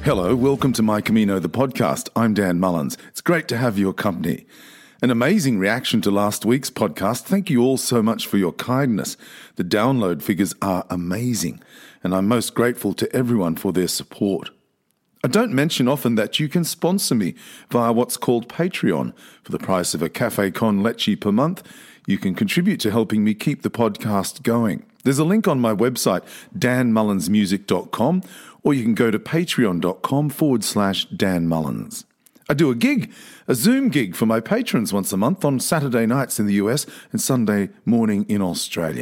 Hello, welcome to My Camino, the podcast. I'm Dan Mullins. It's great to have your company. An amazing reaction to last week's podcast. Thank you all so much for your kindness. The download figures are amazing, and I'm most grateful to everyone for their support. I don't mention often that you can sponsor me via what's called Patreon. For the price of a Café con Leche per month, you can contribute to helping me keep the podcast going. There's a link on my website, danmullinsmusic.com, or you can go to patreon.com/Dan Mullins. I do a Zoom gig for my patrons once a month on Saturday nights in the US and Sunday morning in Australia.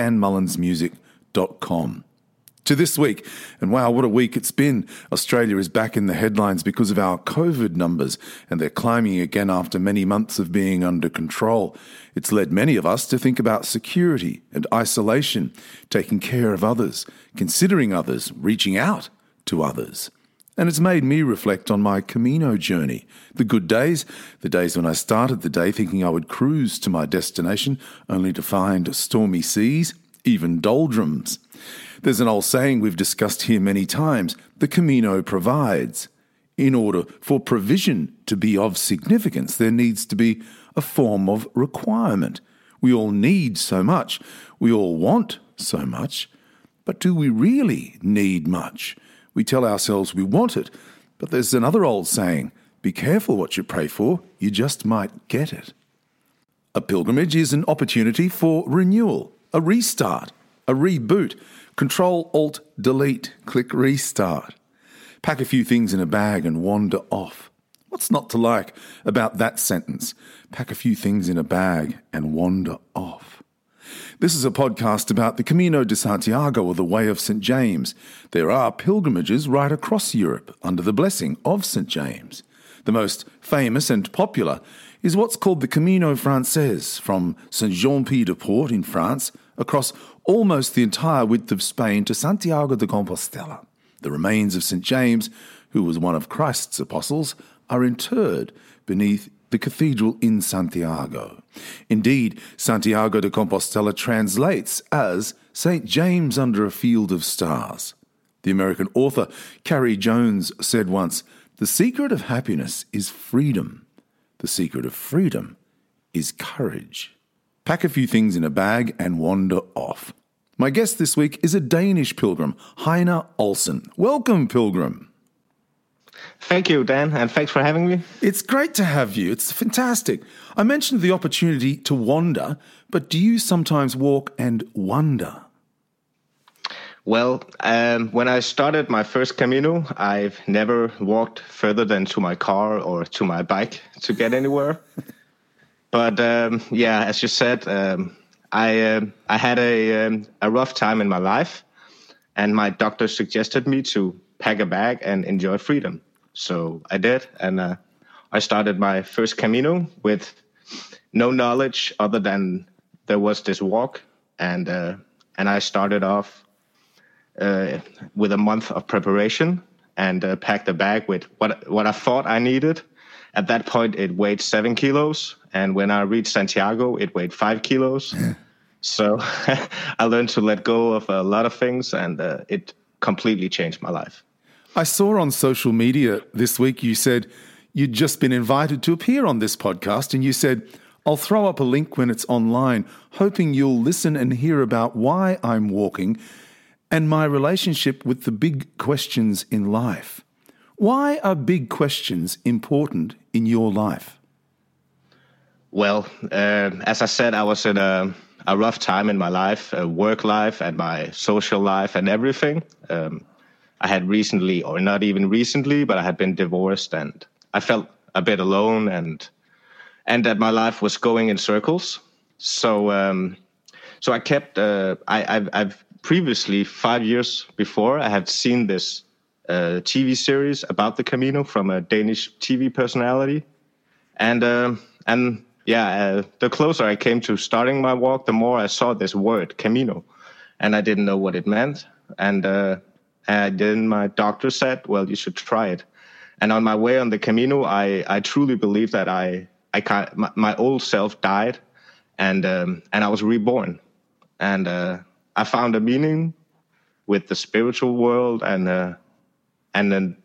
danmullinsmusic.com. To this week, and wow, what a week it's been. Australia is back in the headlines because of our COVID numbers, and they're climbing again after many months of being under control. It's led many of us to think about security and isolation, taking care of others, considering others, reaching out to others. And it's made me reflect on my Camino journey. The good days, the days when I started the day thinking I would cruise to my destination, only to find stormy seas, even doldrums. There's an old saying we've discussed here many times: the Camino provides. In order for provision to be of significance, there needs to be a form of requirement. We all need so much. We all want so much. But do we really need much? We tell ourselves we want it, but there's another old saying: be careful what you pray for, you just might get it. A pilgrimage is an opportunity for renewal, a restart, a reboot. Control-Alt-Delete, click restart. Pack a few things in a bag and wander off. What's not to like about that sentence? Pack a few things in a bag and wander off. This is a podcast about the Camino de Santiago, or the Way of St. James. There are pilgrimages right across Europe under the blessing of St. James. The most famous and popular is what's called the Camino Frances, from Saint-Jean-Pied-de-Port in France across almost the entire width of Spain to Santiago de Compostela. The remains of St. James, who was one of Christ's apostles, are interred beneath the cathedral in Santiago. Indeed, Santiago de Compostela translates as St. James under a field of stars. The American author Carrie Jones said once, "The secret of happiness is freedom. The secret of freedom is courage." Pack a few things in a bag and wander off. My guest this week is a Danish pilgrim, Heine Olsen. Welcome, pilgrim. Thank you, Dan, and thanks for having me. It's great to have you. It's fantastic. I mentioned the opportunity to wander, but do you sometimes walk and wonder? Well, when I started my first Camino, I've never walked further than to my car or to my bike to get anywhere. But as you said, I had a rough time in my life, and my doctor suggested me to pack a bag and enjoy freedom. So I did, and I started my first Camino with no knowledge other than there was this walk, and I started off with a month of preparation and packed a bag with what I thought I needed. At that point, it weighed 7 kilos, and when I reached Santiago, it weighed 5 kilos. So I learned to let go of a lot of things, and it completely changed my life. I saw on social media this week you said you'd just been invited to appear on this podcast, and you said, "I'll throw up a link when it's online, hoping you'll listen and hear about why I'm walking and my relationship with the big questions in life." Why are big questions important in your life? Well, as I said, I was in a rough time in my life, work life and my social life and everything. I had recently, or not even recently, but I had been divorced, and I felt a bit alone and that my life was going in circles. So I kept, I've previously, 5 years before, I had seen this TV series about the Camino from a Danish TV personality. And the closer I came to starting my walk, the more I saw this word, Camino, and I didn't know what it meant. And then my doctor said, well, you should try it. And on my way on the Camino, I truly believe that my old self died, and I was reborn. And I found a meaning with the spiritual world and then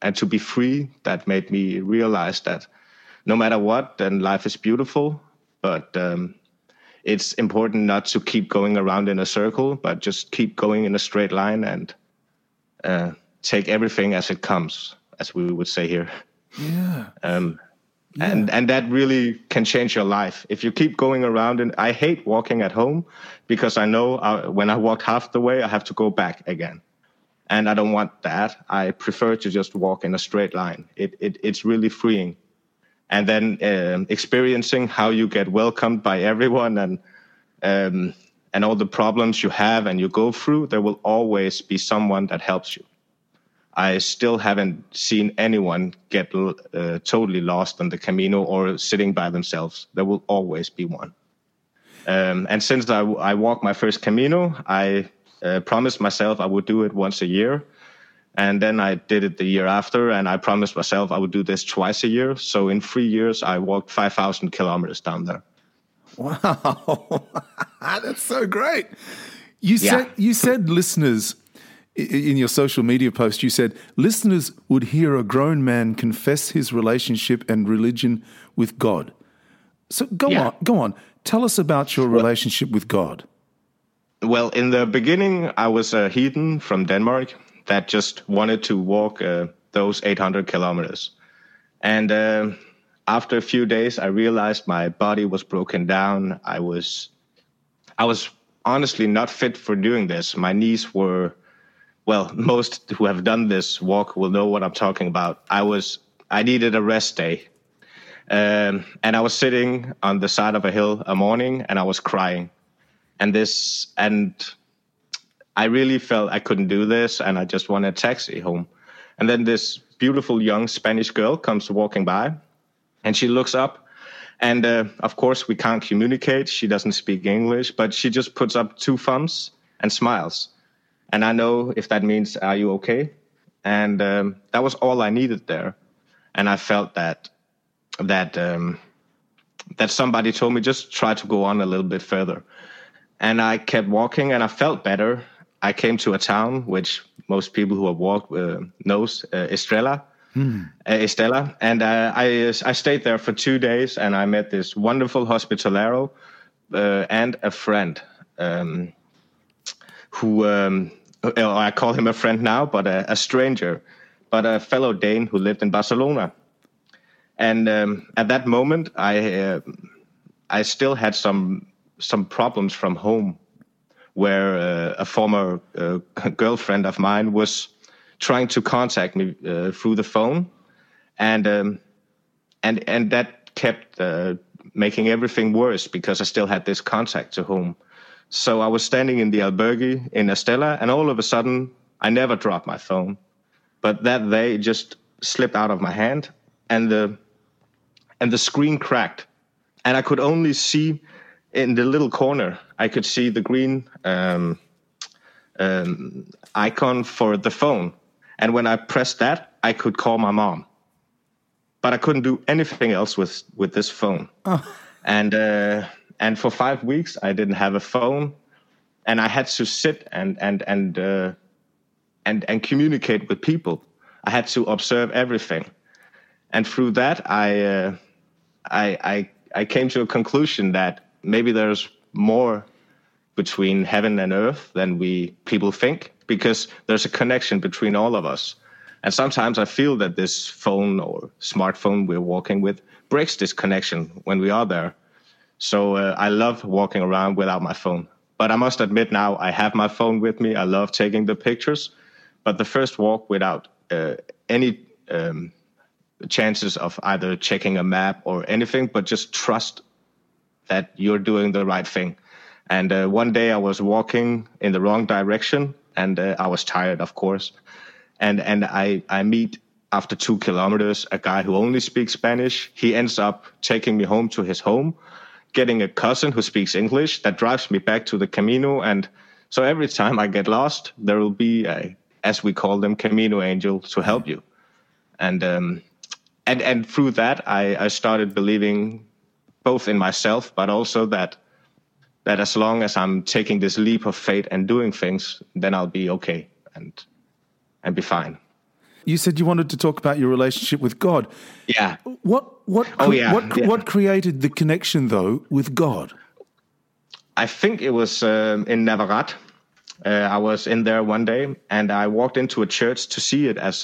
to be free. That made me realize that no matter what, then life is beautiful. But it's important not to keep going around in a circle, but just keep going in a straight line and take everything as it comes, as we would say here. Yeah. And that really can change your life. If you keep going around, and I hate walking at home because I know when I walk half the way, I have to go back again. And I don't want that. I prefer to just walk in a straight line. It's really freeing. And then experiencing how you get welcomed by everyone and all the problems you have and you go through, there will always be someone that helps you. I still haven't seen anyone get totally lost on the Camino or sitting by themselves. There will always be one. And since I walked my first Camino, I promised myself I would do it once a year. And then I did it the year after, and I promised myself I would do this twice a year. So in 3 years, I walked 5,000 kilometers down there. Wow, that's so great. You said listeners, in your social media post, you said listeners would hear a grown man confess his relationship and religion with God. So go on. Tell us about your relationship with God. Well, in the beginning, I was a heathen from Denmark that just wanted to walk those 800 kilometers. And after a few days, I realized my body was broken down. I was honestly not fit for doing this. My knees were, well, most who have done this walk will know what I'm talking about. I needed a rest day. And I was sitting on the side of a hill a morning and I was crying. And I really felt I couldn't do this, and I just wanted a taxi home. And then this beautiful young Spanish girl comes walking by, and she looks up, and of course we can't communicate. She doesn't speak English, but she just puts up 2 thumbs and smiles. And I know if that means, are you okay? And that was all I needed there. And I felt that somebody told me just try to go on a little bit further. And I kept walking, and I felt better. I came to a town which most people who have walked knows, Estella. Estella. And I stayed there for 2 days, and I met this wonderful hospitalero and a friend who I call him a friend now, but a stranger, but a fellow Dane who lived in Barcelona. And at that moment, I still had some problems from home, where a former girlfriend of mine was trying to contact me through the phone, and that kept making everything worse because I still had this contact to home. So I was standing in the albergue in Estella, and all of a sudden, I never dropped my phone, but that day it just slipped out of my hand, and the screen cracked, and I could only see in the little corner, I could see the green icon for the phone. And when I pressed that, I could call my mom. But I couldn't do anything else with this phone. Oh. And for 5 weeks, I didn't have a phone. And I had to sit and communicate with people. I had to observe everything. And through that, I came to a conclusion that maybe there's more between heaven and earth than people think, because there's a connection between all of us. And sometimes I feel that this phone or smartphone we're walking with breaks this connection when we are there. So I love walking around without my phone. But I must admit now, I have my phone with me. I love taking the pictures. But the first walk without any chances of either checking a map or anything, but just trust that you're doing the right thing. And one day I was walking in the wrong direction, and I was tired, of course. And I meet, after 2 kilometers, a guy who only speaks Spanish. He ends up taking me home to his home, getting a cousin who speaks English that drives me back to the Camino. And so every time I get lost, there will be as we call them, Camino angel to help you. And through that, I started believing both in myself, but also that as long as I'm taking this leap of faith and doing things, then I'll be okay and be fine. You said you wanted to talk about your relationship with God. Yeah. What created the connection, though, with God? I think it was in Navarat. I was in there one day, and I walked into a church to see it as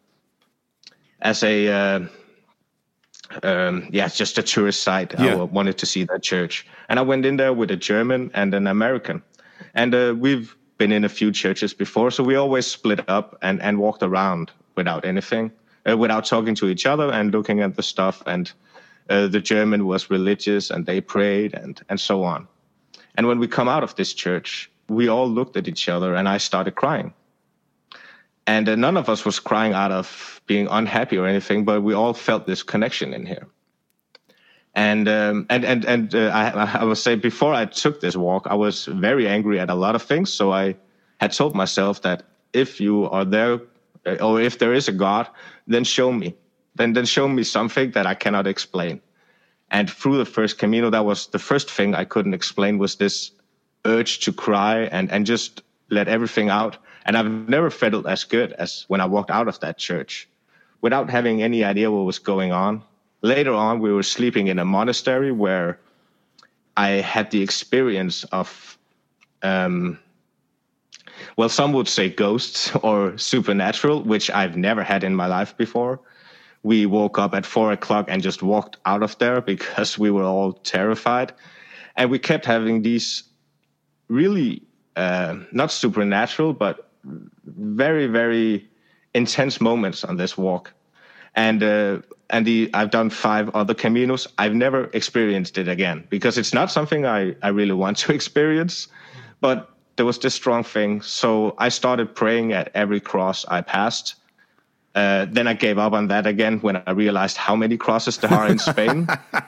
just a tourist site. Yeah. I wanted to see that church, and I went in there with a German and an American, and we've been in a few churches before, so we always split up and walked around without anything, without talking to each other and looking at the stuff. And the German was religious, and they prayed and so on. And when we come out of this church, we all looked at each other, and I started crying. And none of us was crying out of being unhappy or anything, but we all felt this connection in here. And I will say, before I took this walk, I was very angry at a lot of things. So I had told myself that if you are there, or if there is a God, then show me. Then show me something that I cannot explain. And through the first Camino, that was the first thing I couldn't explain, was this urge to cry and just let everything out. And I've never felt as good as when I walked out of that church without having any idea what was going on. Later on, we were sleeping in a monastery where I had the experience of, some would say ghosts or supernatural, which I've never had in my life before. We woke up at 4:00 and just walked out of there because we were all terrified. And we kept having these really, not supernatural, but very, very intense moments on this walk. And I've done 5 other Caminos. I've never experienced it again because it's not something I really want to experience. But there was this strong thing. So I started praying at every cross I passed. Then I gave up on that again when I realized how many crosses there are in Spain.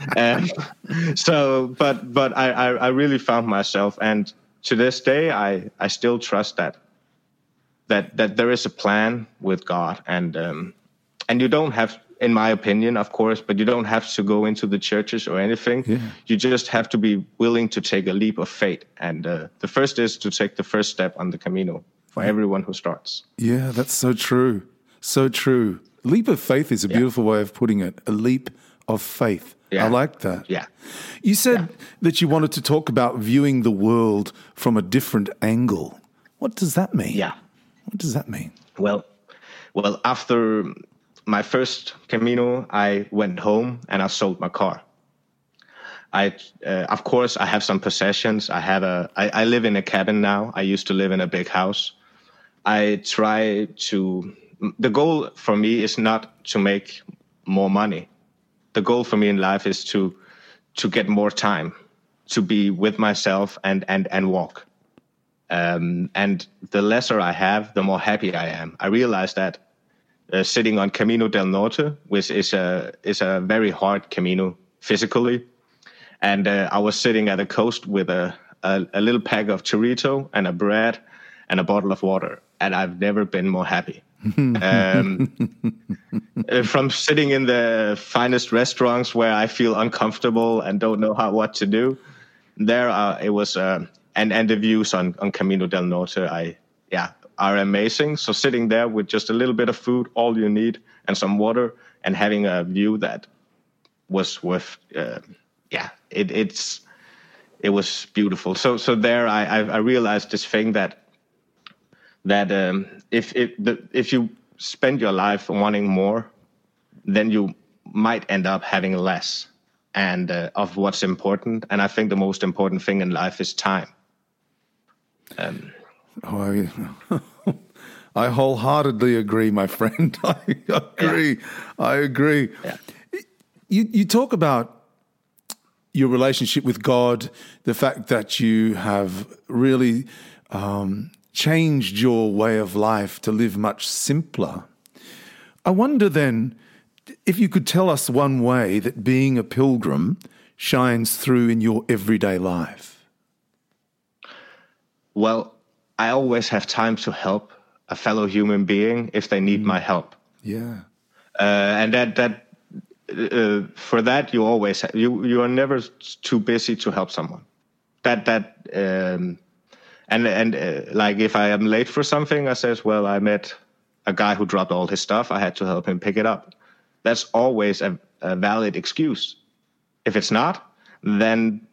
But I really found myself. And to this day, I still trust that there is a plan with God. And you don't have, in my opinion, of course, but you don't have to go into the churches or anything. Yeah. You just have to be willing to take a leap of faith. And the first is to take the first step on the Camino for everyone who starts. Yeah, that's so true. So true. Leap of faith is a beautiful way of putting it. A leap of faith. Yeah. I like that. Yeah. You said that you wanted to talk about viewing the world from a different angle. What does that mean? Yeah. What does that mean? Well, after my first Camino, I went home and I sold my car. Of course, I have some possessions. I live in a cabin now. I used to live in a big house. The goal for me is not to make more money. The goal for me in life is to get more time, to be with myself and walk. And the lesser I have, the more happy I am. I realized that sitting on Camino del Norte, which is a very hard Camino physically, and I was sitting at the coast with a little pack of chorito and a bread and a bottle of water, and I've never been more happy. From sitting in the finest restaurants where I feel uncomfortable and don't know what to do, it was and the views on Camino del Norte are amazing. So sitting there with just a little bit of food, all you need, and some water, and having a view that was worth it was beautiful. So there I realized this thing that if you spend your life wanting more, then you might end up having less and of what's important. And I think the most important thing in life is time. I wholeheartedly agree, my friend. I agree. Yeah. I agree. Yeah. You talk about your relationship with God, the fact that you have really changed your way of life to live much simpler. I wonder then if you could tell us one way that being a pilgrim shines through in your everyday life. Well, I always have time to help a fellow human being if they need my help. Yeah. And that for that you always you are never too busy to help someone. And like if I am late for something, I says, well, I met a guy who dropped all his stuff. I had to help him pick it up. That's always a valid excuse. If it's not, then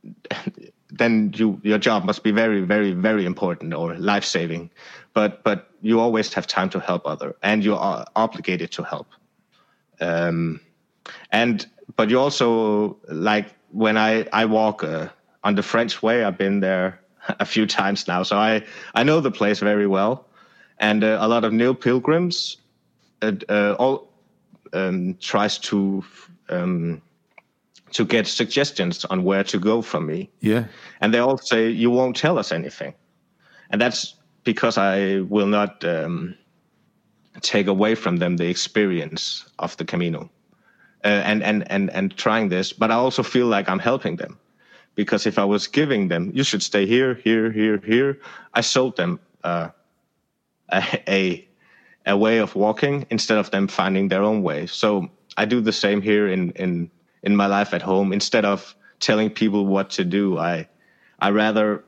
your job must be very, very, very important or life-saving. But you always have time to help other, and you are obligated to help. But you also, like when I walk on the French Way, I've been there a few times now, so I know the place very well. And a lot of new pilgrims tries to get suggestions on where to go from me. Yeah. And they all say, you won't tell us anything. And that's because I will not take away from them the experience of the Camino and trying this. But I also feel like I'm helping them. Because if I was giving them, you should stay here, here, here, here, I sold them a way of walking instead of them finding their own way. So I do the same here in my life at home. Instead of telling people what to do, I rather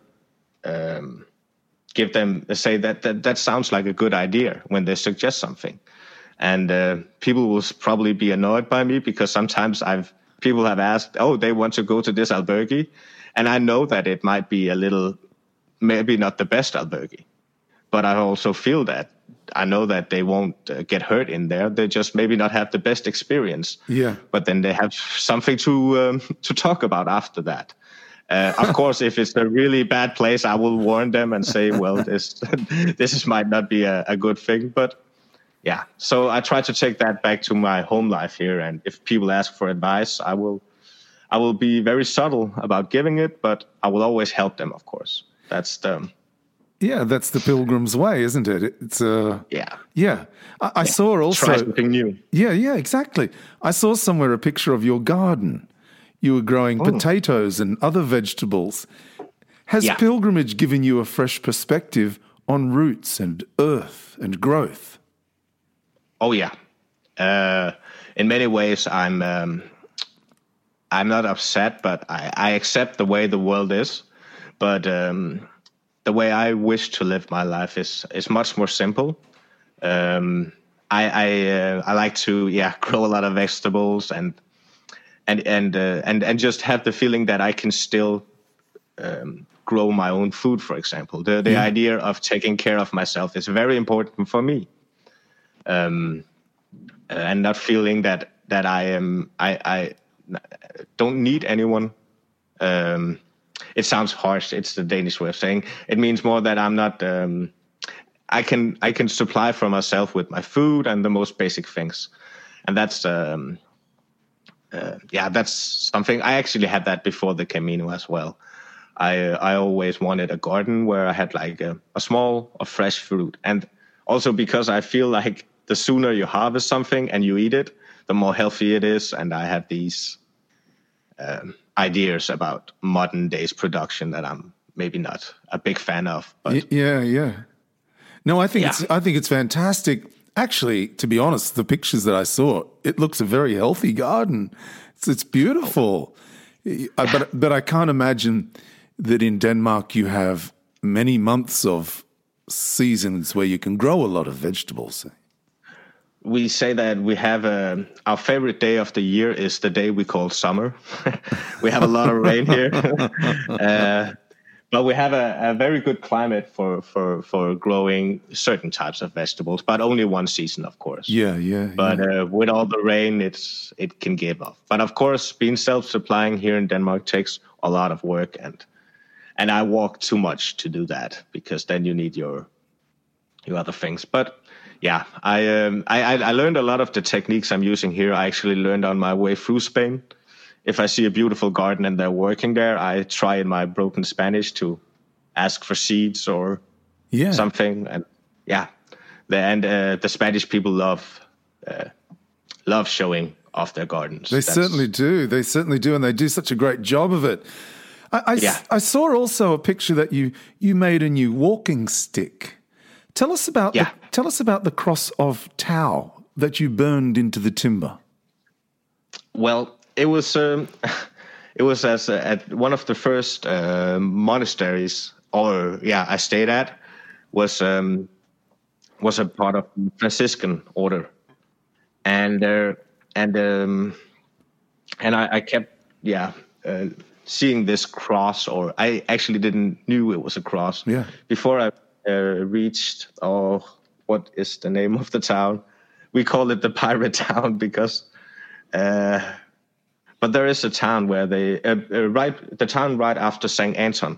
give them, say that sounds like a good idea when they suggest something. And people will probably be annoyed by me because sometimes people have asked, they want to go to this albergue. And I know that it might be a little, maybe not the best albergue. But I also feel that I know that they won't get hurt in there. They just maybe not have the best experience. Yeah. But then they have something to talk about after that. Of course, if it's a really bad place, I will warn them and say, well, this might not be a good thing. But yeah, so I try to take that back to my home life here. And if people ask for advice, I will be very subtle about giving it, but I will always help them, of course. That's the pilgrim's way, isn't it? It's yeah. I saw also try something new. Yeah, exactly. I saw somewhere a picture of your garden. You were growing potatoes and other vegetables. Has pilgrimage given you a fresh perspective on roots and earth and growth? Oh yeah. In many ways, I'm not upset, but I accept the way the world is. But the way I wish to live my life is much more simple. I like to grow a lot of vegetables and just have the feeling that I can still grow my own food. For example, the idea of taking care of myself is very important for me, and not feeling that I don't need anyone. It sounds harsh. It's the Danish way of saying it means more that I'm not. I can supply for myself with my food and the most basic things, and that's something. I actually had that before the Camino as well. I always wanted a garden where I had like a small of fresh fruit, and also because I feel like the sooner you harvest something and you eat it, the more healthy it is. And I have these ideas about modern days production that I'm maybe not a big fan of. But yeah. No, I think it's fantastic. Actually, to be honest, the pictures that I saw, it looks a very healthy garden. It's beautiful. But I can't imagine that in Denmark you have many months of seasons where you can grow a lot of vegetables. We say that we have our favorite day of the year is the day we call summer. We have a lot of rain here. But we have a very good climate for growing certain types of vegetables, but only one season, of course. Yeah. But with all the rain, it can give up. But of course, being self-supplying here in Denmark takes a lot of work, and I walk too much to do that because then you need your other things. But yeah, I learned a lot of the techniques I'm using here. I actually learned on my way through Spain. If I see a beautiful garden and they're working there, I try in my broken Spanish to ask for seeds or something. And the Spanish people love showing off their gardens. They certainly do. And they do such a great job of it. I saw also a picture that you made a new walking stick. Tell us about the cross of Tau that you burned into the timber. Well, it was at one of the first monasteries I stayed at was was a part of the Franciscan order, and I kept seeing this cross, or I actually didn't knew it was a cross before I reached. Oh, what is the name of the town? We call it the pirate town because. But there is a town where they the town right after Saint Anton.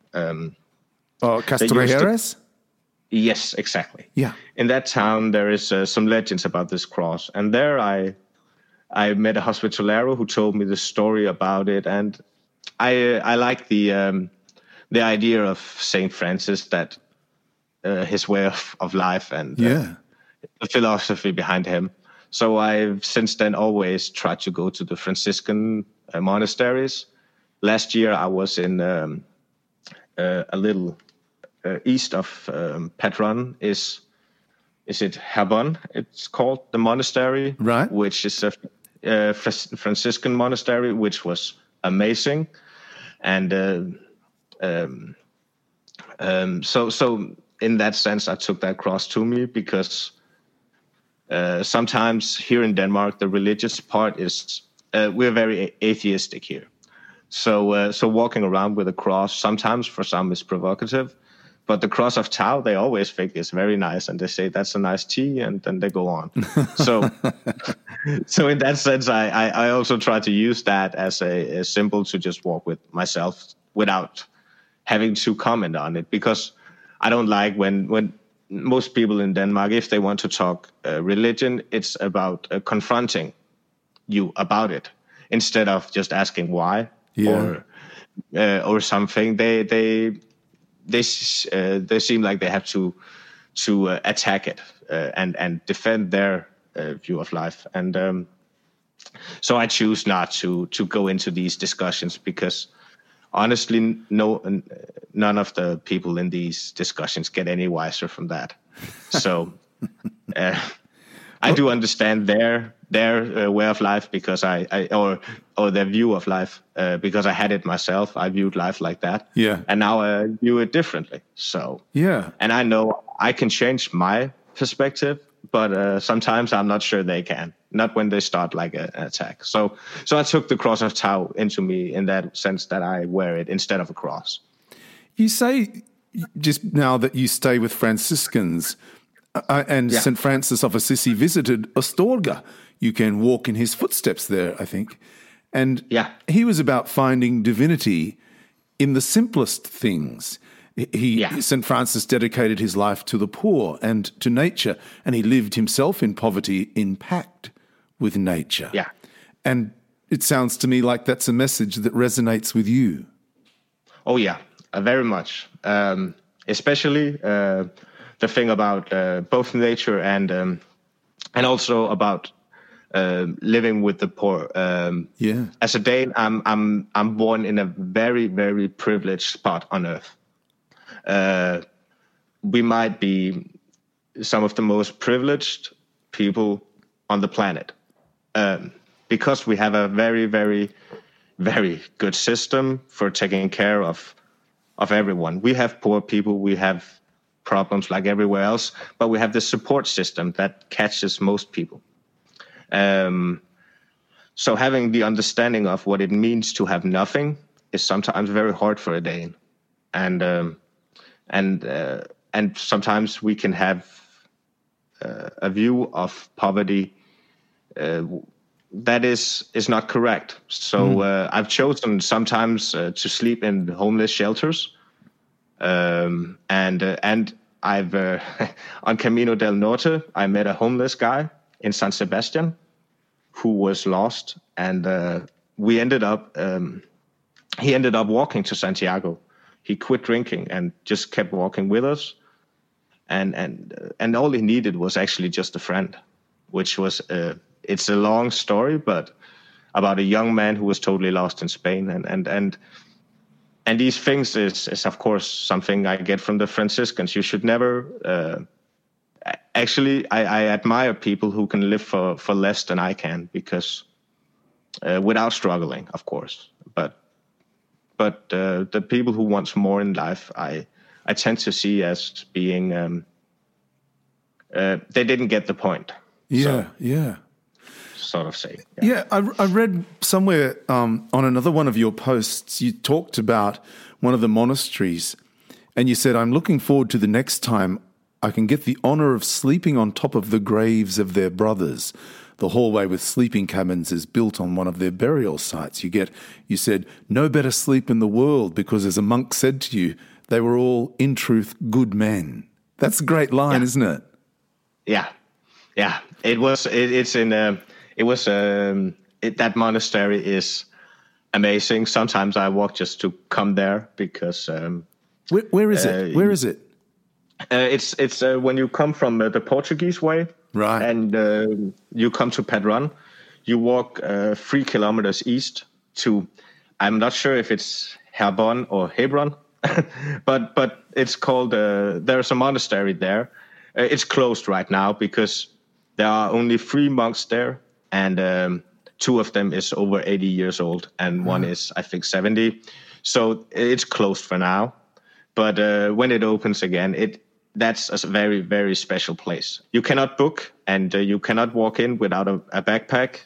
Castrejeres? Yes, exactly. Yeah. In that town, there is some legends about this cross, and there I met a hospitalero who told me the story about it, and I like the idea of Saint Francis, that his way of life and the philosophy behind him. So I've since then always tried to go to the Franciscan monasteries. Last year I was in a little east of Patron. Is it Habon? It's called the monastery, right? Which is a Franciscan monastery, which was amazing, and so in that sense, I took that cross to me because. Sometimes here in Denmark, the religious part is we're very atheistic here. So walking around with a cross sometimes for some is provocative, but the cross of Tau they always think is very nice, and they say that's a nice tea, and then they go on. So in that sense, I also try to use that as a symbol to just walk with myself without having to comment on it, because I don't like when most people in Denmark, if they want to talk religion, it's about confronting you about it instead of just asking why or something. They seem like they have to attack it and defend their view of life, and so I choose not to go into these discussions because. Honestly, none of the people in these discussions get any wiser from that. So I do understand their way of life because or their view of life because I had it myself. I viewed life like that, and now I view it differently. So and I know I can change my perspective, but sometimes I'm not sure they can. Not when they start like an attack. So I took the cross of Tau into me in that sense that I wear it instead of a cross. You say just now that you stay with Franciscans and St. Francis of Assisi visited Astorga. You can walk in his footsteps there, I think. And he was about finding divinity in the simplest things. St. Francis dedicated his life to the poor and to nature, and he lived himself in poverty in pact with nature. Yeah. And it sounds to me like that's a message that resonates with you. Oh, yeah, very much. Especially the thing about both nature and also about living with the poor. As a Dane, I'm born in a very, very privileged spot on earth. We might be some of the most privileged people on the planet. Because we have a very, very, very good system for taking care of everyone. We have poor people, we have problems like everywhere else, but we have this support system that catches most people. So having the understanding of what it means to have nothing is sometimes very hard for a Dane, and sometimes we can have a view of poverty that is not correct. So I've chosen sometimes to sleep in homeless shelters, and I've on Camino del Norte I met a homeless guy in San Sebastian who was lost, and we ended up he ended up walking to Santiago. He quit drinking and just kept walking with us, and all he needed was actually just a friend, which was it's a long story, but about a young man who was totally lost in Spain, and these things is of course something I get from the Franciscans. You should never. Actually, I admire people who can live for less than I can, because without struggling, of course. But the people who want more in life, I tend to see as being they didn't get the point. Yeah. Sort of say. Yeah, I read somewhere on another one of your posts, you talked about one of the monasteries, and you said, I'm looking forward to the next time I can get the honor of sleeping on top of the graves of their brothers. The hallway with sleeping cabins is built on one of their burial sites. You said, no better sleep in the world, because as a monk said to you, they were all, in truth, good men. That's a great line, isn't it? Yeah. That monastery is amazing. Sometimes I walk just to come there because. Where is it? Where is it? It's when you come from the Portuguese way, right? And you come to Padron, you walk 3 kilometers east to. I'm not sure if it's Hebron or Hebron, but it's called. There's a monastery there. It's closed right now because there are only 3 monks there, and 2 of them is over 80 years old, and one is, I think, 70. So it's closed for now. But when it opens again, that's a very, very special place. You cannot book, and you cannot walk in without a backpack.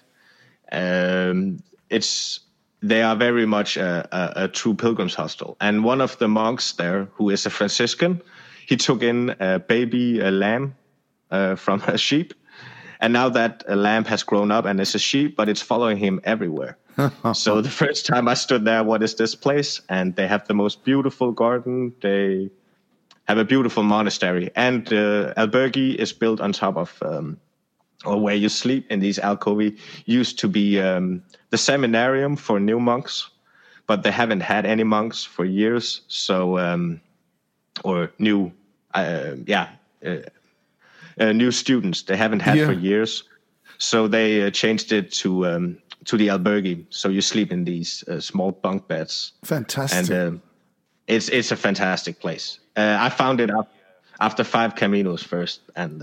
They are very much a true pilgrim's hostel. And one of the monks there, who is a Franciscan, he took in a baby lamb from a sheep. And now that lamb has grown up and is a sheep, but it's following him everywhere. So the first time I stood there, what is this place? And they have the most beautiful garden. They have a beautiful monastery. And albergue is built on top of, or where you sleep in these alcoves, used to be the seminarium for new monks. But they haven't had any monks for years. So, or new, new students they haven't had for years, so they changed it to the albergue. So you sleep in these small bunk beds. Fantastic. And it's a fantastic place. I found it after 5 Caminos first, and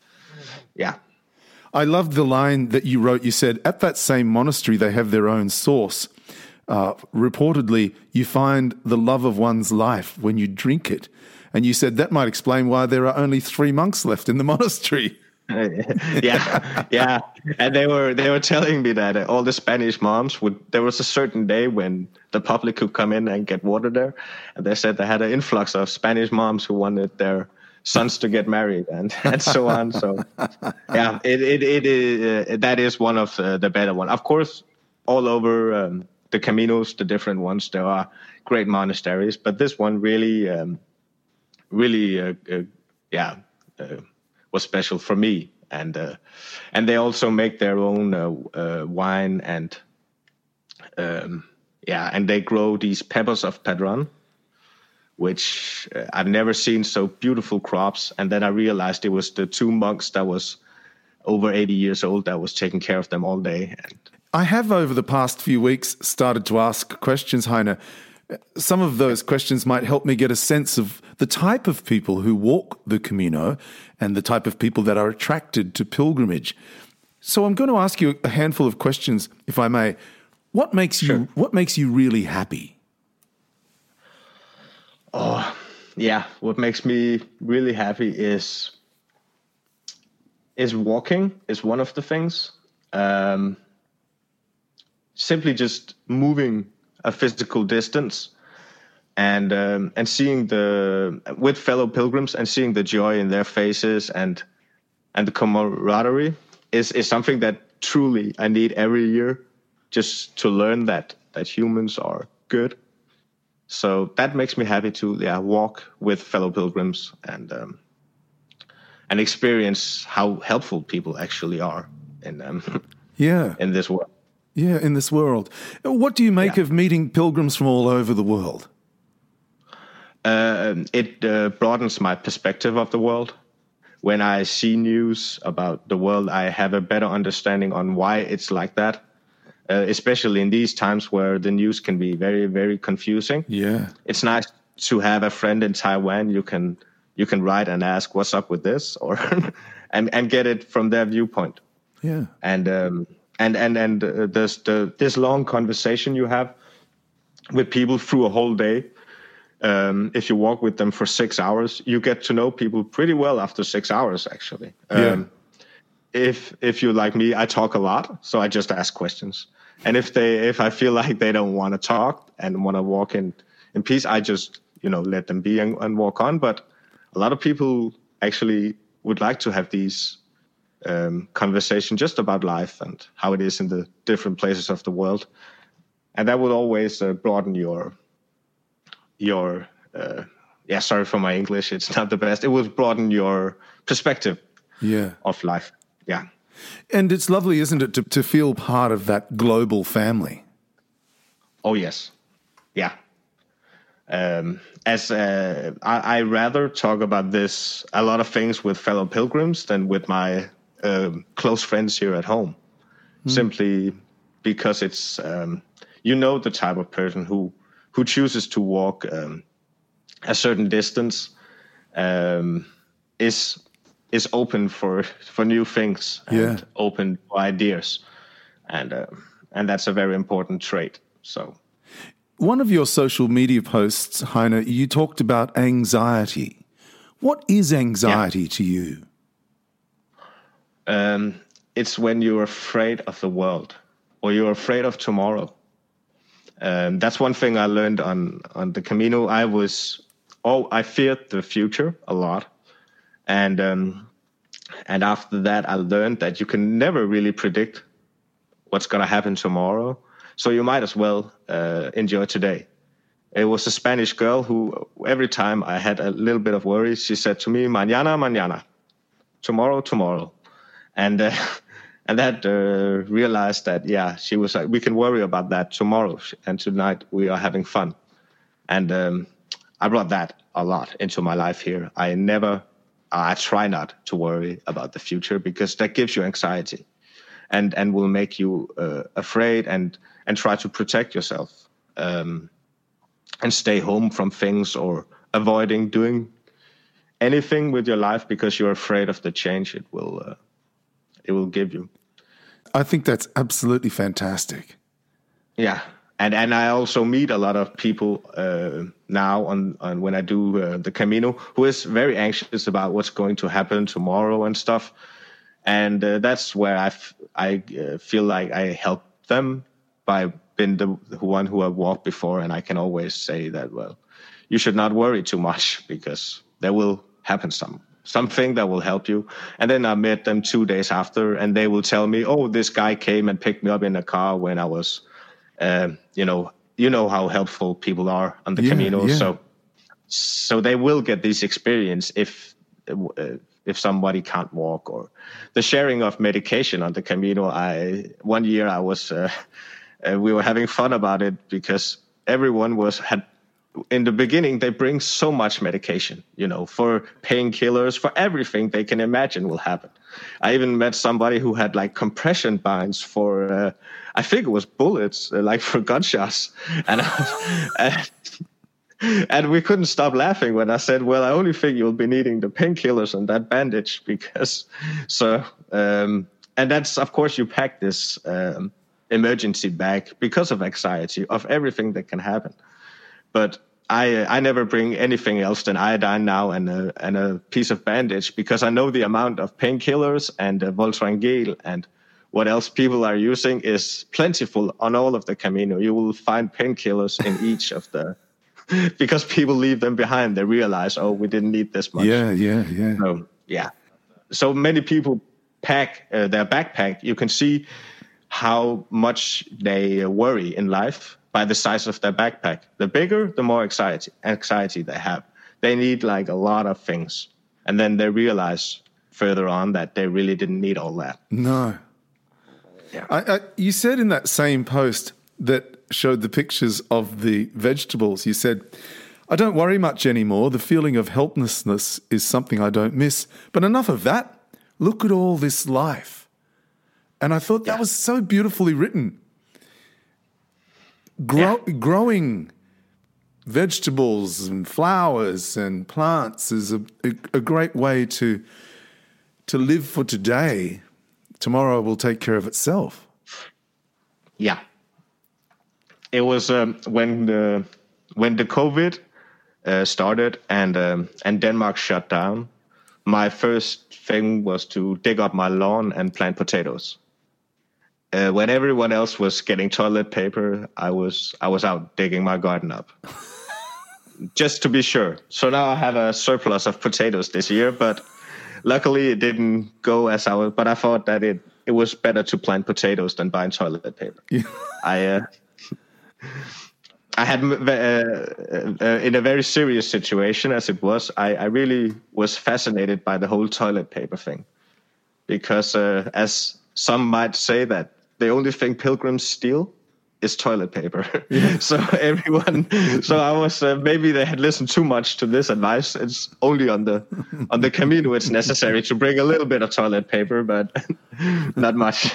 I loved the line that you wrote. You said, at that same monastery they have their own sauce. Reportedly, you find the love of one's life when you drink it. And you said that might explain why there are only 3 monks left in the monastery. Yeah. And they were telling me that all the Spanish moms there was a certain day when the public could come in and get water there. And they said they had an influx of Spanish moms who wanted their sons to get married and so on. So, yeah, that is one of the better one. Of course, all over the Caminos, the different ones, there are great monasteries. But this one really... was special for me, and they also make their own wine, and and they grow these peppers of Padron, which I've never seen so beautiful crops. And then I realized it was the 2 monks that was over 80 years old that was taking care of them all day. And I have over the past few weeks started to ask questions, Heine. Some of those questions might help me get a sense of the type of people who walk the Camino and the type of people that are attracted to pilgrimage. So I'm going to ask you a handful of questions, if I may. What makes you really happy? What makes me really happy is walking is one of the things. Simply just moving a physical distance and seeing with fellow pilgrims and seeing the joy in their faces and the camaraderie is something that truly I need every year, just to learn that humans are good. So that makes me happy to walk with fellow pilgrims and experience how helpful people actually are in in this world. Yeah, in this world. What do you make of meeting pilgrims from all over the world? It broadens my perspective of the world. When I see news about the world, I have a better understanding on why it's like that, especially in these times where the news can be very, very confusing. Yeah. It's nice to have a friend in Taiwan you can write and ask what's up with this, or and get it from their viewpoint. Yeah. And this long conversation you have with people through a whole day if you walk with them for 6 hours, you get to know people pretty well after 6 hours, actually. If you're like me, I talk a lot, so I just ask questions. And if I feel like they don't want to talk and want to walk in peace, I just, let them be and walk on. But a lot of people actually would like to have these conversations just about life and how it is in the different places of the world. And that would always broaden your sorry for my English, it's not the best. It would broaden your perspective of life. Yeah. And it's lovely, isn't it, to feel part of that global family? Oh, yes. Yeah. I rather talk about a lot of things with fellow pilgrims than with my close friends here at home, simply because it's, the type of person who chooses to walk a certain distance is open for new things and open to ideas, and that's a very important trait. So, one of your social media posts, Heine, you talked about anxiety. What is anxiety to you? It's when you're afraid of the world or you're afraid of tomorrow. That's one thing I learned on the Camino. I feared the future a lot. And after that, I learned that you can never really predict what's going to happen tomorrow. So you might as well enjoy today. It was a Spanish girl who, every time I had a little bit of worry, she said to me, "Mañana, mañana," tomorrow, tomorrow. And that realized that, she was like, we can worry about that tomorrow. And tonight we are having fun. And I brought that a lot into my life here. I try not to worry about the future because that gives you anxiety and will make you afraid and try to protect yourself and stay home from things or avoiding doing anything with your life because you're afraid of the change it will give you. I think that's absolutely fantastic. Yeah. And I also meet a lot of people now on when I do the Camino who is very anxious about what's going to happen tomorrow and stuff. And that's where I feel like I help them by being the one who have walked before. And I can always say that, well, you should not worry too much because there will happen something that will help you. And then I met them 2 days after and they will tell me, oh, this guy came and picked me up in a car when I was... you know how helpful people are on the Camino. Yeah. So they will get this experience if somebody can't walk, or the sharing of medication on the Camino. One year I was, we were having fun about it because everyone had in the beginning, they bring so much medication, for painkillers, for everything they can imagine will happen. I even met somebody who had like compression binds for, I think it was bullets, like for gunshots. And we couldn't stop laughing when I said, well, I only think you'll be needing the painkillers and that bandage and that's, of course, you pack this emergency bag because of anxiety of everything that can happen. But I never bring anything else than iodine now and a piece of bandage because I know the amount of painkillers and Voltaren Gel and what else people are using is plentiful on all of the Camino. You will find painkillers in each of the... because people leave them behind. They realize, oh, we didn't need this much. Yeah. So many people pack their backpack. You can see how much they worry in life by the size of their backpack. The bigger, the more anxiety they have. They need like a lot of things. And then they realize further on that they really didn't need all that. No. Yeah. You said in that same post that showed the pictures of the vegetables, you said, I don't worry much anymore. The feeling of helplessness is something I don't miss. But enough of that. Look at all this life. And I thought that was so beautifully written. Growing vegetables and flowers and plants is a great way to live for today. Tomorrow will take care of itself. Yeah. It was when the COVID started and Denmark shut down, my first thing was to dig up my lawn and plant potatoes. When everyone else was getting toilet paper, I was out digging my garden up. Just to be sure. So now I have a surplus of potatoes this year, but luckily it didn't go as I was. But I thought that it was better to plant potatoes than buying toilet paper. Yeah. I had in a very serious situation as it was. I really was fascinated by the whole toilet paper thing, because as some might say, that the only thing pilgrims steal is toilet paper. Yeah. So I was maybe they had listened too much to this advice. It's only on the Camino it's necessary to bring a little bit of toilet paper, but not much.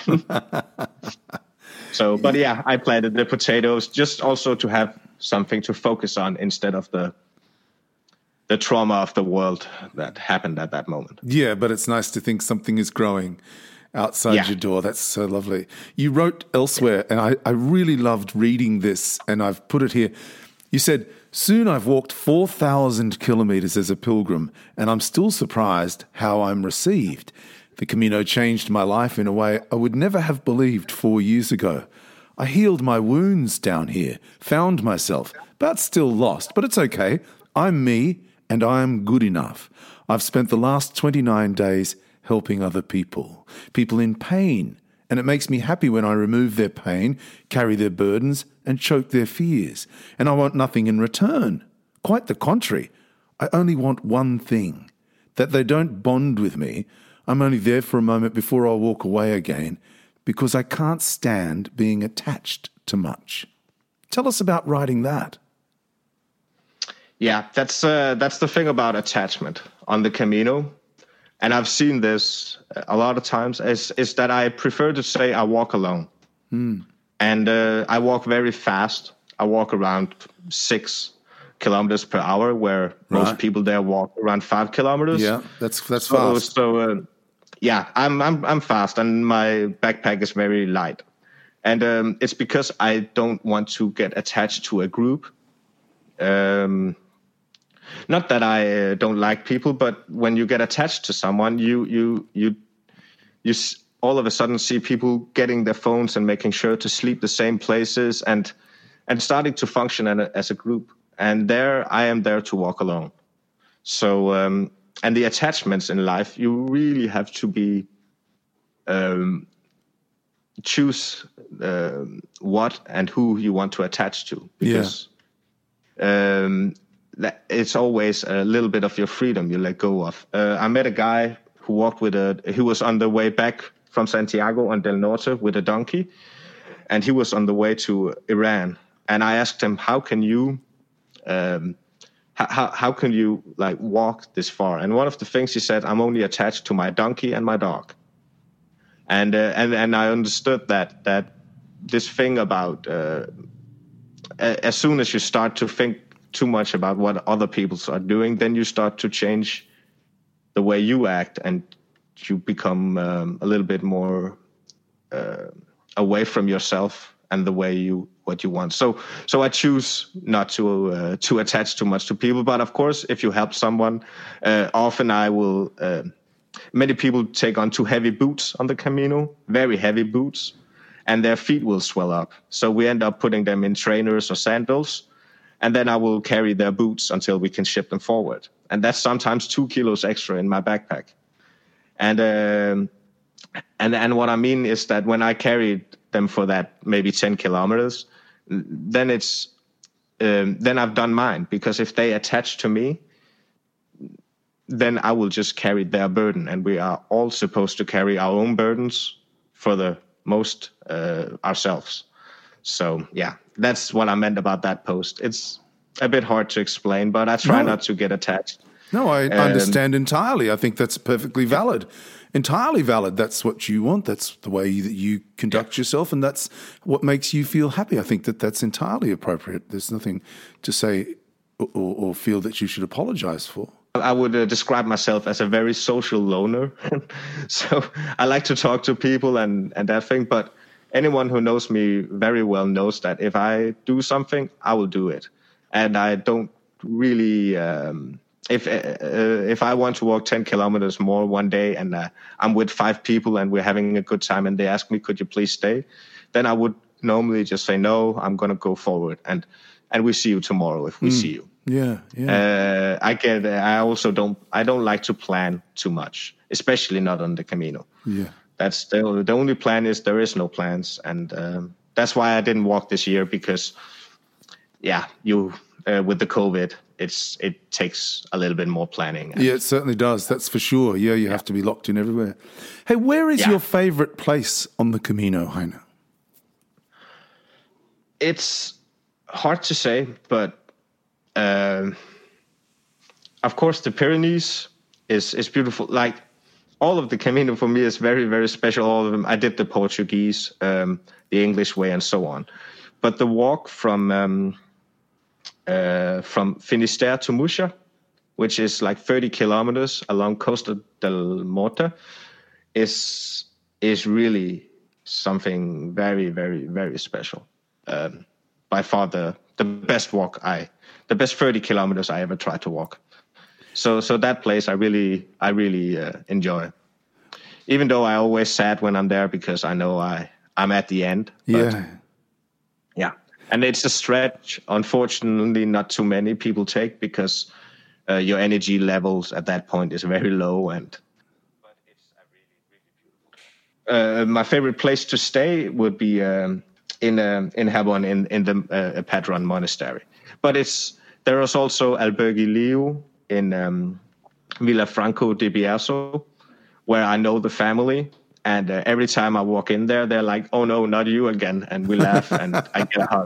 So, but yeah, I planted the potatoes just also to have something to focus on instead of the trauma of the world that happened at that moment. Yeah, but it's nice to think something is growing outside your door. That's so lovely. You wrote elsewhere, and I really loved reading this, and I've put it here. You said, "Soon I've walked 4,000 kilometers as a pilgrim, and I'm still surprised how I'm received. The Camino changed my life in a way I would never have believed 4 years ago. I healed my wounds down here, found myself, but still lost. But it's okay. I'm me, and I'm good enough. I've spent the last 29 days helping other people in pain, and it makes me happy when I remove their pain, carry their burdens, and choke their fears. And I want nothing in return. Quite the contrary. I only want one thing, that they don't bond with me. I'm only there for a moment before I'll walk away again, because I can't stand being attached to much." Tell us about writing that. Yeah, that's the thing about attachment on the Camino. And I've seen this a lot of times, is that I prefer to say I walk alone. And I walk very fast. I walk around 6 kilometers per hour, where most people there walk around 5 kilometers. Yeah, that's fast. So yeah, I'm fast, and my backpack is very light. And it's because I don't want to get attached to a group. Not that I don't like people, but when you get attached to someone, you all of a sudden see people getting their phones and making sure to sleep the same places and starting to function as a group. And there I am there to walk alone. So and the attachments in life, you really have to be choose what and who you want to attach to, because it's always a little bit of your freedom you let go of. I met a guy who who was on the way back from Santiago on Del Norte with a donkey, and he was on the way to Iran. And I asked him, how can you like walk this far? And one of the things he said, I'm only attached to my donkey and my dog. And I understood that this thing about as soon as you start to think too much about what other people are doing, then you start to change the way you act, and you become a little bit more away from yourself and the way what you want. So I choose not to attach too much to people. But of course, if you help someone, often I will. Many people take on too heavy boots on the Camino, very heavy boots, and their feet will swell up. So we end up putting them in trainers or sandals, and then I will carry their boots until we can ship them forward. And that's sometimes 2 kilos extra in my backpack. And what I mean is that when I carry them for that maybe 10 kilometers, then then I've done mine, because if they attach to me, then I will just carry their burden, and we are all supposed to carry our own burdens for the most ourselves. So yeah, that's what I meant about that post. It's a bit hard to explain, but I try not to get attached. No, I understand entirely. I think that's perfectly valid. Entirely valid. That's what you want. That's the way that you conduct yourself, and that's what makes you feel happy. I think that's entirely appropriate. There's nothing to say or feel that you should apologize for. I would describe myself as a very social loner. So I like to talk to people and that thing. But anyone who knows me very well knows that if I do something, I will do it. And I don't really. If I want to walk 10 kilometers more one day and I'm with 5 people and we're having a good time and they ask me, could you please stay? Then I would normally just say, no, I'm going to go forward. And we see you tomorrow if we see you. Yeah. I also don't like to plan too much, especially not on the Camino. Yeah. That's the only plan is there is no plans. And that's why I didn't walk this year because, with the COVID, it takes a little bit more planning. Yeah, it certainly does. That's for sure. Yeah, you have to be locked in everywhere. Hey, where is your favorite place on the Camino, Heine? It's hard to say, but of course the Pyrenees is beautiful. Like all of the Camino for me is very, very special. All of them. I did the Portuguese, the English way, and so on. But the walk from Finisterre to Murcia, which is like 30 kilometers along Costa del Morte, is really something very, very, very special. By far the best walk the best 30 kilometers I ever tried to walk. So that place I really enjoy. Even though I always sad when I'm there because I know I'm at the end. But yeah. And it's a stretch, unfortunately, not too many people take because your energy levels at that point is very low. But it's a really, really beautiful. My favorite place to stay would be in Hebron in the Padron Monastery. But there is also Albergue Liu in Villafranco de Bierzo, where I know the family. And every time I walk in there, they're like, "Oh no, not you again!" And we laugh, and I get a hug.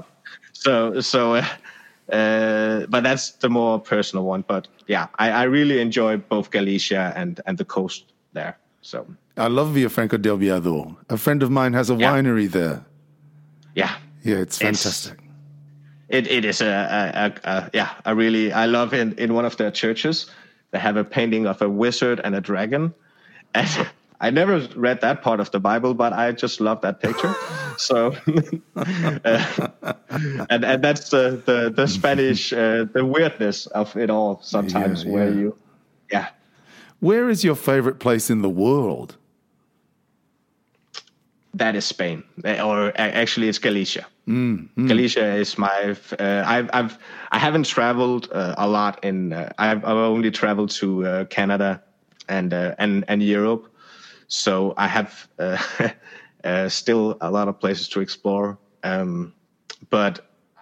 But that's the more personal one. But yeah, I really enjoy both Galicia and the coast there. So I love Villafranco del Bierzo. A friend of mine has a winery there. Yeah, it's fantastic. It is I love in one of their churches they have a painting of a wizard and a dragon, and I never read that part of the Bible, but I just love that picture. So, and that's the Spanish, the weirdness of it all sometimes. Where is your favorite place in the world? That is Spain, or actually it's Galicia. Galicia is my. I haven't traveled a lot I've only traveled to Canada and Europe. So I have still a lot of places to explore, but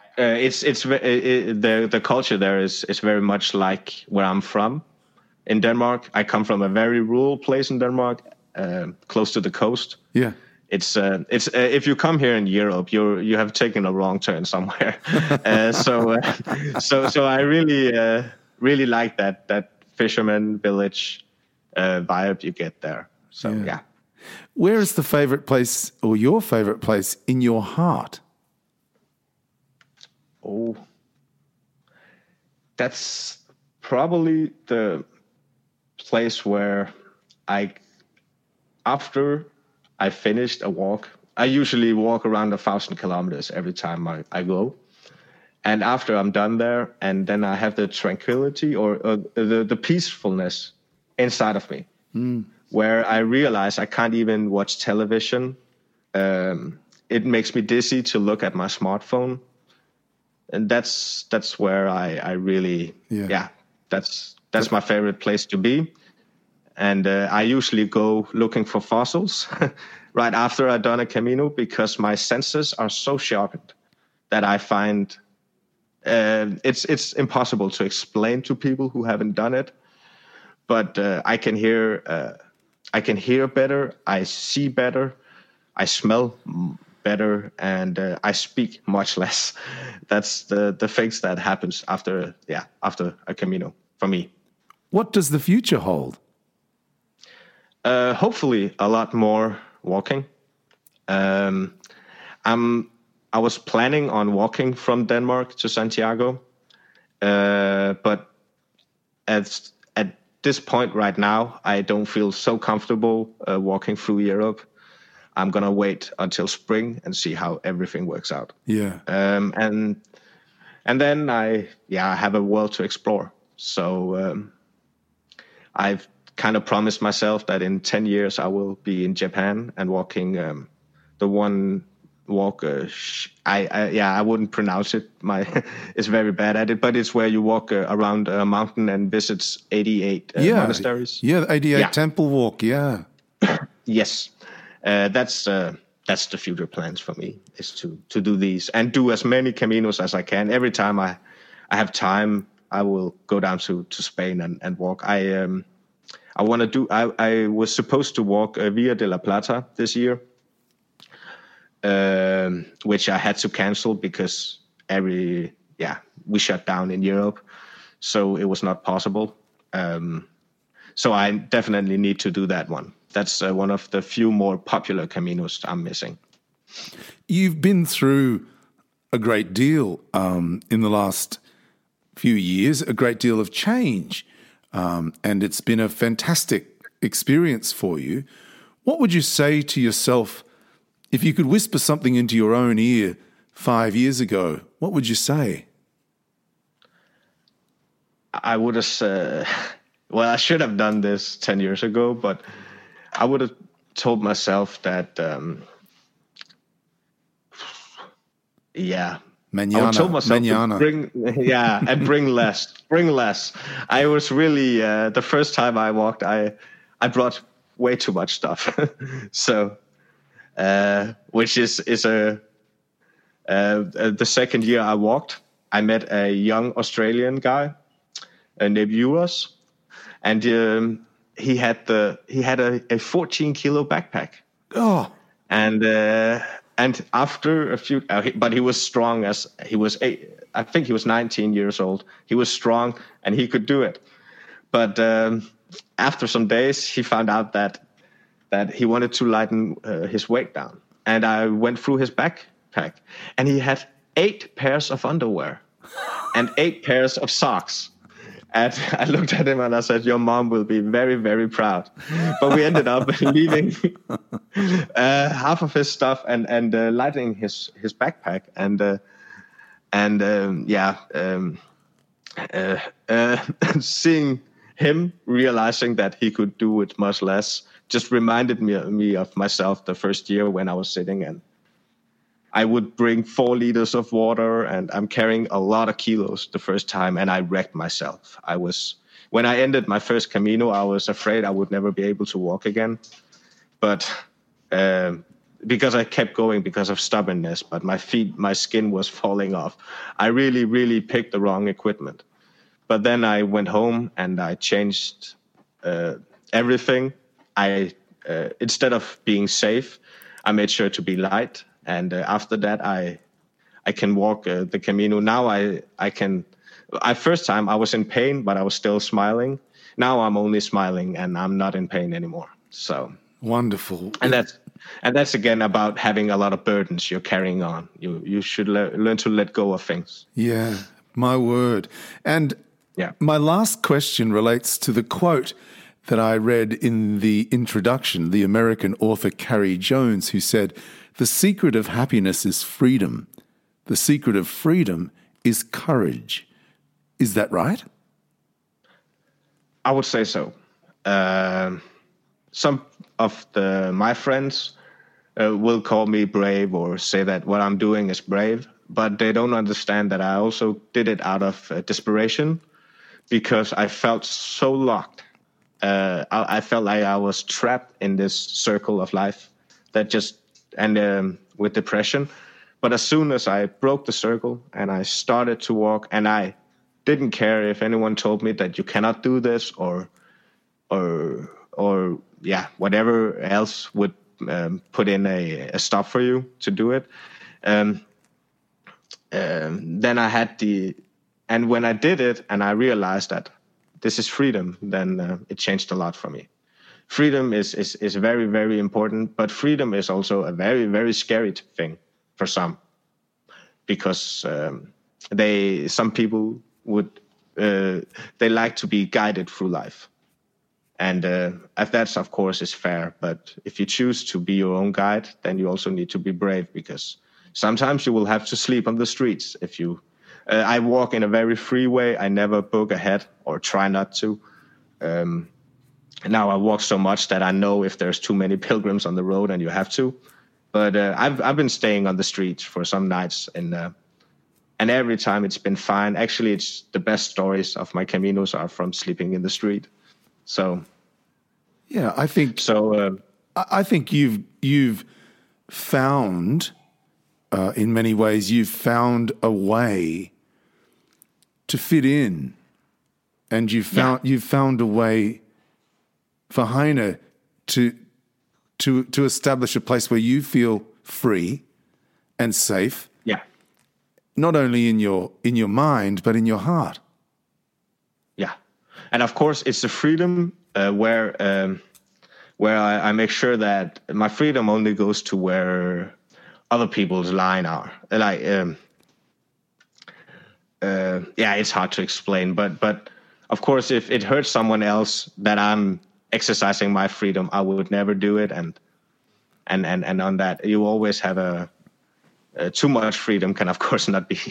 the culture there is very much like where I'm from in Denmark. I come from a very rural place in Denmark, close to the coast. Yeah, it's if you come here in Europe, you have taken a wrong turn somewhere. So I really like that fisherman village vibe you get there. So, yeah. Where is the favorite place or your favorite place in your heart? Oh, that's probably the place where after I finished a walk, I usually walk around 1,000 kilometers every time I go. And after I'm done there, and then I have the tranquility or the peacefulness inside of me. Where I realize I can't even watch television. It makes me dizzy to look at my smartphone. And that's where I really, that's my favorite place to be. And I usually go looking for fossils right after I've done a Camino because my senses are so sharpened that I find it's impossible to explain to people who haven't done it. But I can hear better, I see better, I smell better, and I speak much less. That's the things that happens after a Camino for me. What does the future hold? Hopefully a lot more walking. I was planning on walking from Denmark to Santiago, but at this point right now, I don't feel so comfortable walking through Europe. I'm going to wait until spring and see how everything works out. Yeah. And then I have a world to explore. So I've kind of promised myself that in 10 years I will be in Japan and walking the one walk. I wouldn't pronounce it. It's very bad at it, but it's where you walk around a mountain and visits 88 monasteries. Yeah, the 88 temple walk. Yeah. Yes, that's the future plans for me, is to do these and do as many caminos as I can. Every time I have time, I will go down to Spain and walk. I want to do. I was supposed to walk Via de la Plata this year, which I had to cancel because we shut down in Europe, so it was not possible. So I definitely need to do that one. That's one of the few more popular caminos I'm missing. You've been through a great deal in the last few years, a great deal of change, and it's been a fantastic experience for you. What would you say to yourself if you could whisper something into your own ear 5 years ago? What would you say? I would have said, well, I should have done this 10 years ago, but I would have told myself that, Mañana, I told myself to bring less. I was really, the first time I walked, I brought way too much stuff. So, which is the second year I walked, I met a young Australian guy named Euros, and he had a 14 kilo backpack. Oh, and after a few, but he was strong as he was I think he was 19 years old. He was strong and he could do it. But after some days, he found out that he wanted to lighten his weight down. And I went through his backpack, and he had 8 pairs of underwear and 8 pairs of socks. And I looked at him and I said, "Your mom will be very, very proud." But we ended up leaving half of his stuff and lightening his backpack seeing him realizing that he could do it much less just reminded me of myself the first year when I was sitting, and I would bring 4 liters of water, and I'm carrying a lot of kilos the first time, and I wrecked myself. When I ended my first Camino, I was afraid I would never be able to walk again. But because I kept going because of stubbornness, but my skin was falling off. I really, really picked the wrong equipment. But then I went home and I changed everything. Instead of being safe, I made sure to be light. And after that, I can walk the Camino. Now I can. First time I was in pain, but I was still smiling. Now I'm only smiling, and I'm not in pain anymore. So wonderful. And that's again about having a lot of burdens you're carrying on. You should learn to let go of things. Yeah, my word. And my last question relates to the quote that I read in the introduction, the American author Carrie Jones, who said, "The secret of happiness is freedom. The secret of freedom is courage." Is that right? I would say so. Some of my friends will call me brave or say that what I'm doing is brave, but they don't understand that I also did it out of desperation because I felt so locked. I felt like I was trapped in this circle of life with depression. But as soon as I broke the circle and I started to walk, and I didn't care if anyone told me that you cannot do this or whatever else would put in a stop for you to do it. Then I had and when I did it and I realized that this is freedom, then it changed a lot for me. Freedom is very, very important, but freedom is also a very, very scary thing for some, because some people they like to be guided through life. And that's, of course, is fair. But if you choose to be your own guide, then you also need to be brave, because sometimes you will have to sleep on the streets if you I walk in a very free way. I never book ahead or try not to. Now I walk so much that I know if there's too many pilgrims on the road and you have to. But I've been staying on the streets for some nights, and every time it's been fine. Actually, it's the best stories of my Caminos are from sleeping in the street. So, yeah, I think so. I think you've found, in many ways, you've found a way to fit in, and you've found a way for Heine to establish a place where you feel free and safe. Yeah. Not only in your mind, but in your heart. Yeah, and of course, it's the freedom where I make sure that my freedom only goes to where other people's line are. Like, it's hard to explain, but of course, if it hurts someone else that I'm exercising my freedom, I would never do it, and on that, you always have too much freedom can, of course, not be,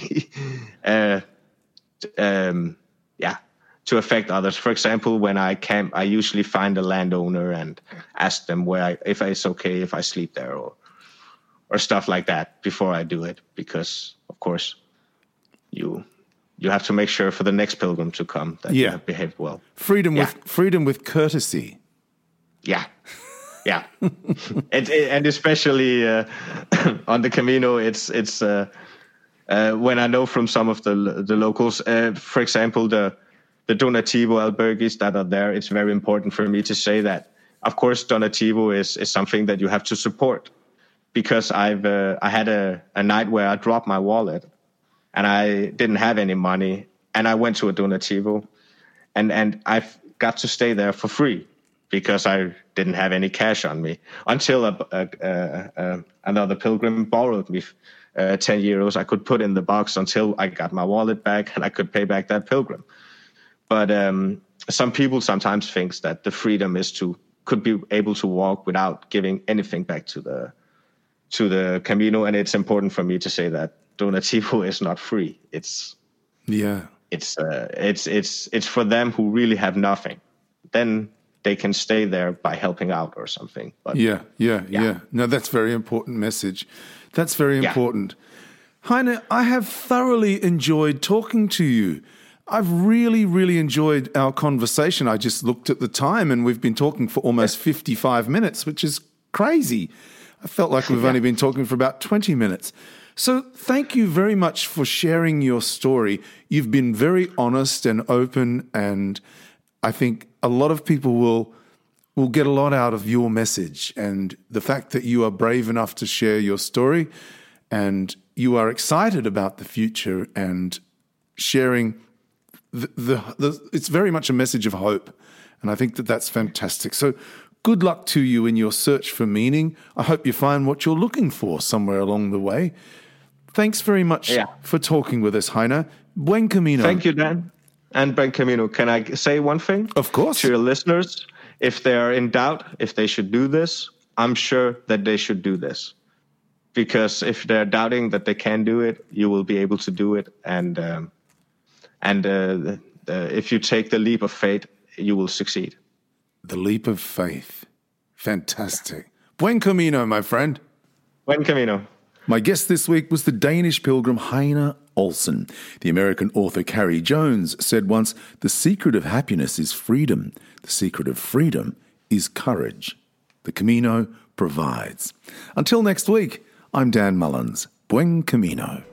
to affect others. For example, when I camp, I usually find a landowner and ask them if it's okay if I sleep there or stuff like that before I do it, because, of course, you have to make sure for the next pilgrim to come that you have behaved well. Freedom with courtesy. Yeah. Yeah, and especially on the Camino, it's when I know from some of the locals, for example, the Donativo albergues that are there, it's very important for me to say that, of course, Donativo is something that you have to support, because I had a night where I dropped my wallet and I didn't have any money, and I went to a Donativo, and I've got to stay there for free, because I didn't have any cash on me, until another pilgrim borrowed me 10 euros I could put in the box until I got my wallet back and I could pay back that pilgrim. But some people sometimes think that the freedom could be able to walk without giving anything back to the Camino, and it's important for me to say that Donativo is not free. It's for them who really have nothing. Then they can stay there by helping out or something. But yeah. No, that's a very important message. That's very important. Heine, I have thoroughly enjoyed talking to you. I've really, really enjoyed our conversation. I just looked at the time and we've been talking for almost 55 minutes, which is crazy. I felt like we've only been talking for about 20 minutes. So thank you very much for sharing your story. You've been very honest and open, and I think a lot of people will get a lot out of your message, and the fact that you are brave enough to share your story and you are excited about the future and sharing it's very much a message of hope, and I think that that's fantastic. So good luck to you in your search for meaning. I hope you find what you're looking for somewhere along the way. Thanks very much for talking with us, Heine. Buen Camino. Thank you, Dan. And Buen Camino. Can I say one thing? Of course. To your listeners, if they are in doubt if they should do this, I'm sure that they should do this. Because if they're doubting that they can do it, you will be able to do it. And if you take the leap of faith, you will succeed. The leap of faith. Fantastic. Buen Camino, my friend. Buen Camino. My guest this week was the Danish pilgrim Heine Olsen. The American author Carrie Jones said once, "The secret of happiness is freedom. The secret of freedom is courage. The Camino provides." Until next week, I'm Dan Mullins. Buen Camino.